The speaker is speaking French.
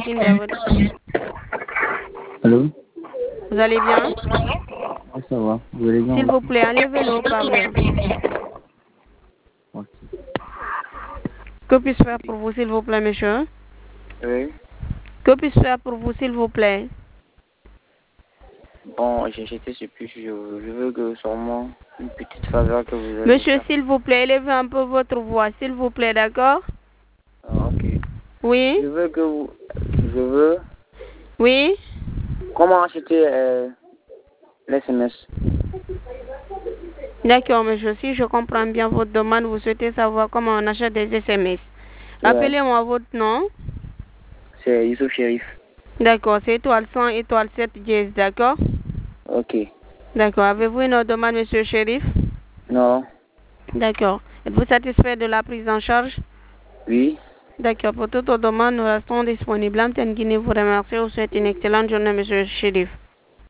machine vers votre... Allô? Vous allez bien? Ah, ça va. Vous allez bien? S'il vous plaît, enlevez le haut-parleur. Ok. Que puis-je faire pour vous, s'il vous plaît, monsieur? Oui. Que puis-je faire pour vous, s'il vous plaît? Bon, j'étais surpris. Je veux que sûrement une petite faveur que vous allez Monsieur, faire. s'il vous plaît, élevez un peu votre voix, s'il vous plaît, d'accord? Ah, ok. Oui? Je veux que vous... Je veux... Oui? Comment acheter l'SMS? D'accord, monsieur, si je comprends bien votre demande, vous souhaitez savoir comment on achète des SMS. Ouais. Appelez-moi votre nom. C'est Youssouf Chérif. D'accord, c'est étoile 100, étoile 7 dièse, d'accord? Ok. D'accord, avez-vous une autre demande, monsieur Chérif? Non. D'accord. Êtes-vous satisfait de la prise en charge? Oui. D'accord, pour toute autre demande, nous restons disponibles. Antenne Guinée vous remercie. Vous souhaite une excellente journée, monsieur Chérif.